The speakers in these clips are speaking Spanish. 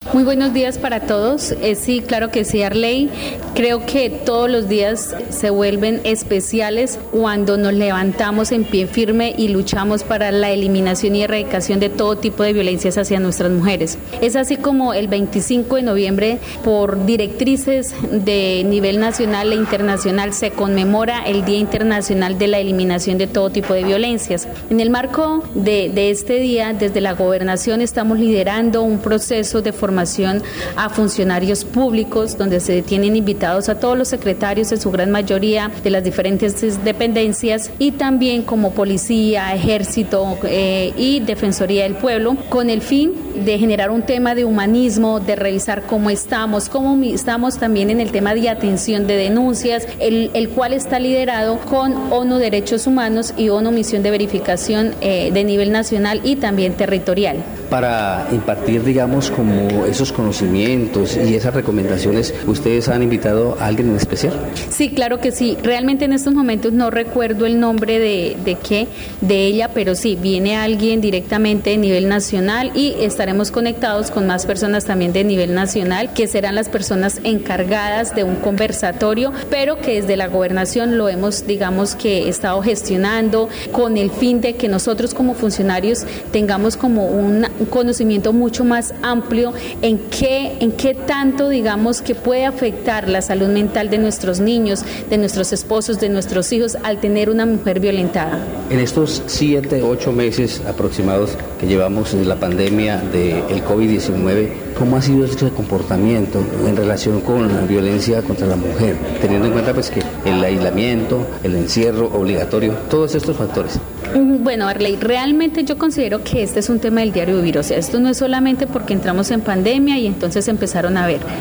Muy buenos días para todos. Sí, claro que sí, Arley. Creo que todos los días se vuelven especiales cuando nos levantamos en pie firme y luchamos para la eliminación y erradicación de todo tipo de violencias hacia nuestras mujeres. Es así como el 25 de noviembre, por directrices de nivel nacional e internacional, se conmemora el Día Internacional de la Eliminación de todo tipo de violencias. En el marco de este día, desde la Gobernación estamos liderando un proceso de formación a funcionarios públicos, donde se tienen invitados a todos los secretarios, en su gran mayoría, de las diferentes dependencias, y también como policía, ejército y defensoría del pueblo, con el fin de generar un tema de humanismo, de revisar cómo estamos también en el tema de atención de denuncias, el cual está liderado con ONU Derechos Humanos y ONU Misión de Verificación de nivel nacional y también territorial. Para impartir, digamos, como esos conocimientos y esas recomendaciones, ¿ustedes han invitado a alguien en especial? Sí, claro que sí. Realmente en estos momentos no recuerdo el nombre de ella, pero sí, viene alguien directamente de nivel nacional y estaremos conectados con más personas también de nivel nacional, que serán las personas encargadas de un conversatorio, pero que desde la gobernación lo hemos, digamos, que estado gestionando con el fin de que nosotros como funcionarios tengamos como un conocimiento mucho más amplio en qué tanto, digamos, que puede afectar la salud mental de nuestros niños, de nuestros esposos, de nuestros hijos al tener una mujer violentada. En estos 7, 8 meses aproximados que llevamos en la pandemia del COVID-19, ¿cómo ha sido ese comportamiento en relación con la violencia contra la mujer? Teniendo en cuenta pues que el aislamiento, el encierro obligatorio, todos estos factores. Bueno, Arley, realmente yo considero que este es un tema del diario vivir. O sea, esto no es solamente porque entramos en pandemia y entonces empezaron a ver.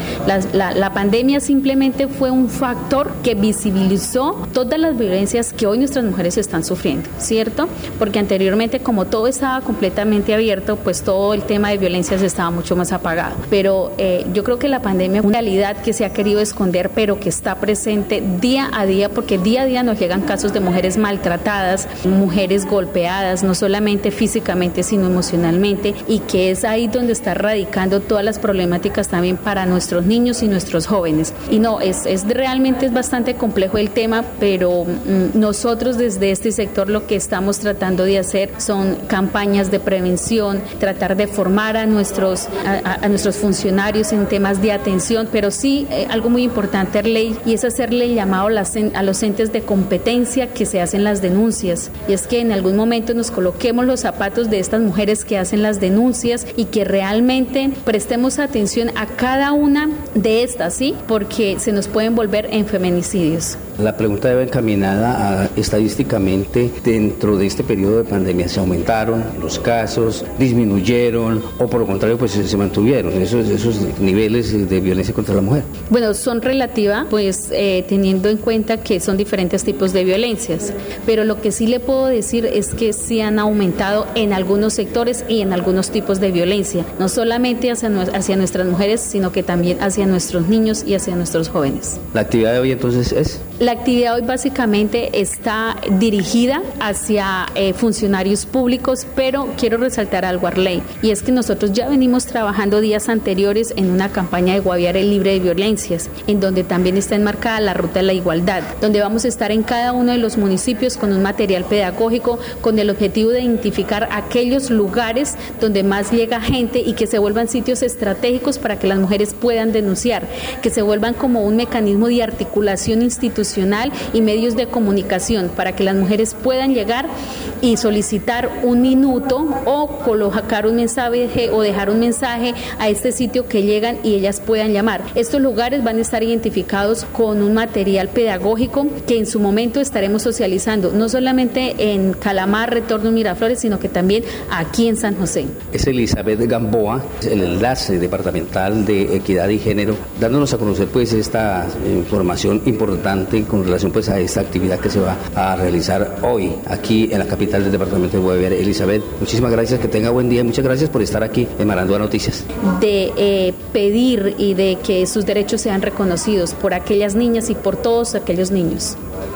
La pandemia simplemente fue un factor que visibilizó todas las violencias que hoy nuestras mujeres están sufriendo, ¿cierto? Porque anteriormente, como todo estaba completamente abierto, pues todo el tema de violencias estaba mucho más apagado. Pero yo creo que la pandemia es una realidad que se ha querido esconder, pero que está presente día a día, porque día a día nos llegan casos de mujeres maltratadas, mujeres golpeadas, no solamente físicamente, sino emocionalmente, y que es ahí donde está radicando todas las problemáticas también para nuestros niños y nuestros jóvenes. Y no, realmente es bastante complejo el tema, pero nosotros desde este sector lo que estamos tratando de hacer son campañas de prevención, tratar de formar a nuestros funcionarios en temas de atención, pero sí algo muy importante, Arley, y es hacerle llamado a los entes de competencia que se hacen las denuncias, y es que en algún momento nos coloquemos los zapatos de estas mujeres que hacen las denuncias y que realmente prestemos atención a cada una de estas, ¿sí? Porque se nos pueden volver en feminicidios. La pregunta debe encaminada a estadísticamente dentro de este periodo de pandemia. ¿Se aumentaron los casos, disminuyeron o por lo contrario pues se mantuvieron esos niveles de violencia contra la mujer? Bueno, son relativas, pues teniendo en cuenta que son diferentes tipos de violencias, pero lo que sí le puedo decir es que sí han aumentado en algunos sectores y en algunos tipos de violencia, no solamente hacia nuestras mujeres, sino que también hacia nuestros niños y hacia nuestros jóvenes. ¿La actividad de hoy entonces es? La actividad hoy básicamente está dirigida hacia funcionarios públicos, pero quiero resaltar algo, Arley, y es que nosotros ya venimos trabajando días anteriores en una campaña de Guaviare libre de violencias, en donde también está enmarcada la ruta de la igualdad, donde vamos a estar en cada uno de los municipios con un material pedagógico con el objetivo de identificar aquellos lugares donde más llega gente y que se vuelvan sitios estratégicos para que las mujeres puedan denunciar, que se vuelvan como un mecanismo de articulación institucional y medios de comunicación para que las mujeres puedan llegar y solicitar un minuto o colocar un mensaje o dejar un mensaje a este sitio que llegan y ellas puedan llamar. Estos lugares van a estar identificados con un material pedagógico que en su momento estaremos socializando, no solamente en Calamar, Retorno, Miraflores, sino que también aquí en San José. Es Elizabeth Gamboa, el enlace departamental de Equidad y Género, dándonos a conocer pues esta información importante con relación pues a esta actividad que se va a realizar hoy aquí en la capital del departamento de Guaviare. Elizabeth, muchísimas gracias, que tenga buen día y muchas gracias por estar aquí en Marandúa Noticias. De pedir y de que sus derechos sean reconocidos por aquellas niñas y por todos aquellos niños.